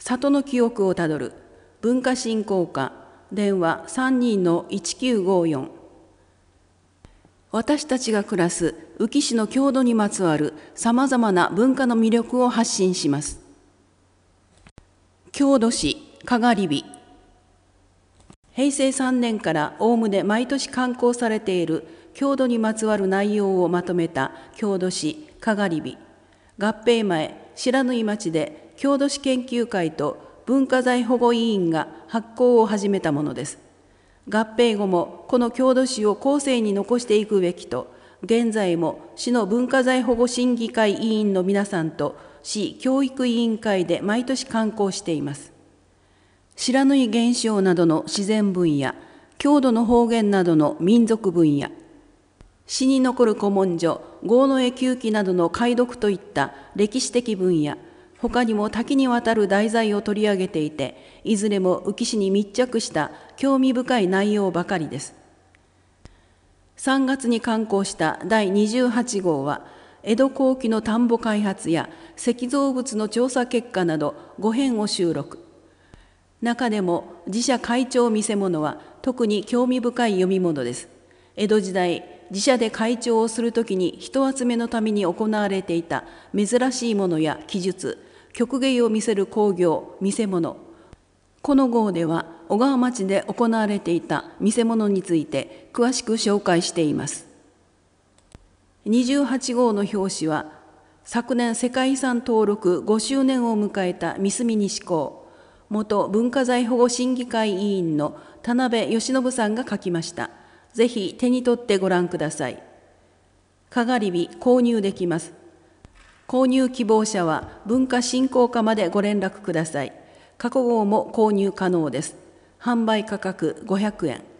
里の記憶をたどる文化振興課電話32-1954。私たちが暮らす宇城市の郷土にまつわるさまざまな文化の魅力を発信します。郷土史かがり火。平成3年からおおむね毎年刊行されている郷土にまつわる内容をまとめた郷土史かがり火。合併前、不知火町で郷土史研究会と文化財保護委員が発行を始めたものです。合併後もこの郷土史を後世に残していくべきと、現在も市の文化財保護審議会委員の皆さんと市教育委員会で毎年刊行しています。不知火現象などの自然分野、郷土の方言などの民族分野、市に残る古文書、郷の絵旧記などの解読といった歴史的分野、他にも多岐にわたる題材を取り上げていて、いずれも宇城市に密着した興味深い内容ばかりです。3月に刊行した第28号は、江戸後期の田んぼ開発や石造物の調査結果など5編を収録。中でも自社会長見せ物は特に興味深い読み物です。江戸時代、自社で会長をするときに人集めのために行われていた珍しいものや記述、曲芸を見せる興行、見せ物。この号では小川町で行われていた見せ物について詳しく紹介しています。28号の表紙は、昨年世界遺産登録5周年を迎えた三隅西港、元文化財保護審議会委員の田辺義信さんが書きました。ぜひ手に取ってご覧ください。かがり火購入できます。購入希望者は文化振興課までご連絡ください。過去号も購入可能です。販売価格500円。